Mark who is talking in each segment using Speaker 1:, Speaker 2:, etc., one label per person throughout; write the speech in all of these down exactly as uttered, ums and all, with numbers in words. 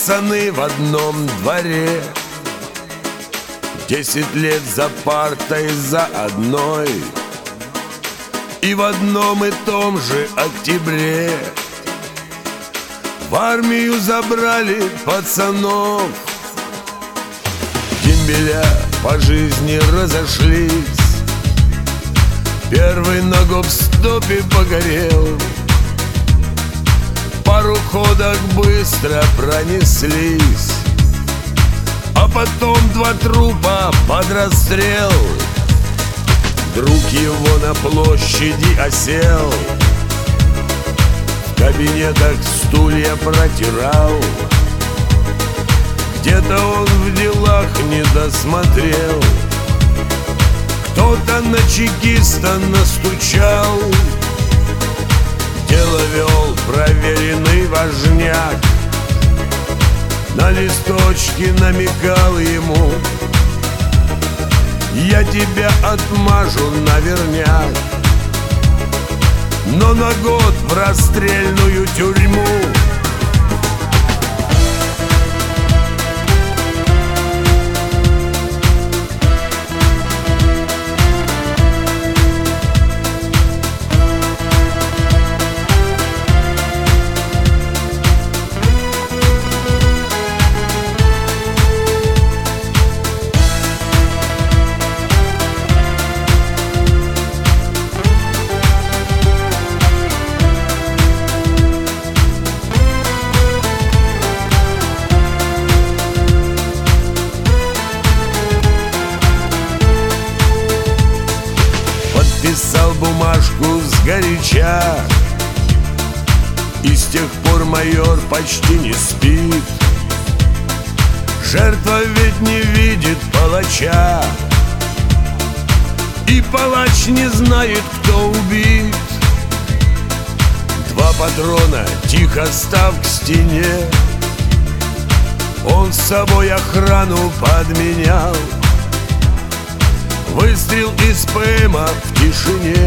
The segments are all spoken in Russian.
Speaker 1: пацаны в одном дворе, десять лет за партой за одной, и в одном и том же октябре в армию забрали пацанов. Дембеля по жизни разошлись, первый на гоп-стопе погорел, пару ходок быстро пронеслись, а потом два трупа под расстрел. Друг его на площади осел, в кабинетах стулья протирал, где-то он в делах не досмотрел, кто-то на чекиста настучал. Дело вел проверенный важняк, на листочке намекал ему: я тебя отмажу наверняк, но на год в расстрельную тюрьму. Писал бумажку сгоряча, и с тех пор майор почти не спит. Жертва ведь не видит палача, и палач не знает, кто убит. Два патрона тихо став к стене, он с собой охрану подменял. Выстрел из ПМа в тишине,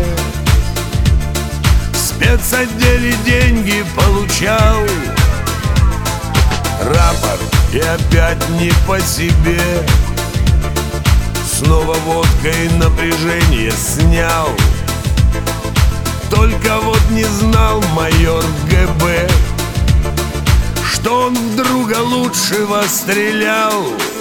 Speaker 1: в спецотделе деньги получал. Рапорт и опять не по себе, снова водкой напряжение снял. Только вот не знал майор ГБ, что он в друга лучшего стрелял.